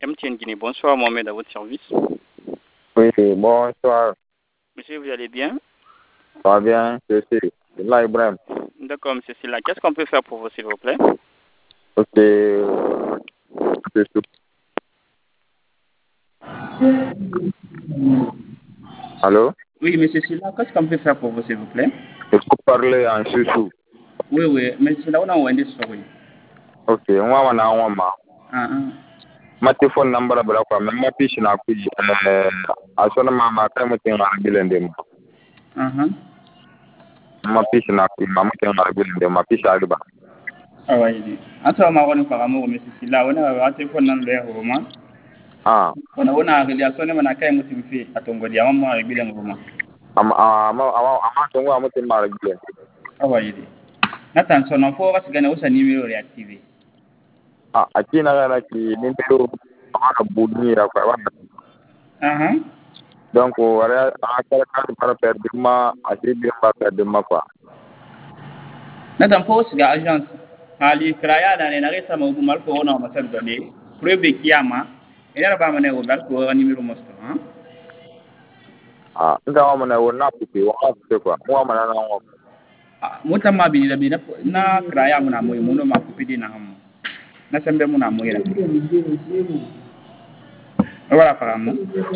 MTN Guinée, bonsoir Mohamed, à votre service. Oui, bonsoir. Monsieur, vous allez bien? Ça va bien, c'est là, Ibrahim. D'accord, monsieur Silla. Qu'est-ce qu'on peut faire pour vous, s'il vous plaît? Ok. Allô? Oui, monsieur Silla, qu'est-ce qu'on peut faire pour vous, s'il vous plaît? Il faut parler en sous. Oui, oui, mais c'est là où on a des souris. Ok, on va en ma. Ah, ah. Ma téléphone number bla quoi, mais ma piche na ku a sona ma kai mutin na bilende ma piche na ku ma mutin na bilende ma piche alba. Ah oui. Attends, ma on parle amour, monsieur Silla, on a un téléphone dans l'air, roman. Ah, On a un relation, on a quand même fait à ton godi, à moi, avec Bilan Roman. ama tongo amutin ma bilende. Ah oui. Nathan, son enfant, va se gagner au numéro réactivé. Ah, akina na ki nimero ana budni ra kwa. Ah, Donc wala akara kan para perduma asibi ba perduma quoi. Nathan, faut se gagner agence. Ali kraya da ne na resa ma bu mal ko na ma sar dole prebe kiyama ina ba mane go bal ko numéro mosto hein. Ah, nga wa mana wona puti wa puti quoi. Wa mana na wa. Muta ma bi na kraya muna moy muno ma ku pidi na ham na sembe muna moy ra wala para mo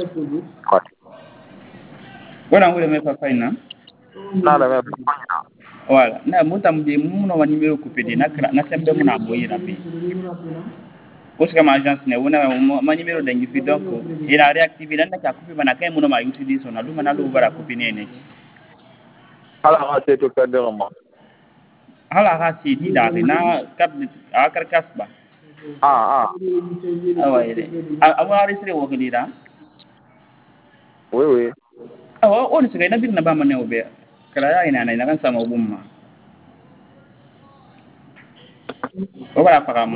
wala ngule me papa ina Na da me wala na muta mbi muno wa numéro ku pidi na sembe muna moy ra bi ko ska ma agence ne wona ma numéro da ngi fi donc ina réactiver nan ka ku bana kay muno ma utiliser sona lu mana lu bara ku pini ne ala ha sai to perdre mo. hala ha si di da na kap a karkas ba Ah, awa ide awa risre wo kidira oui. awa on se na bir na ba mane obe kala ya ina na kan sama bumma o bara para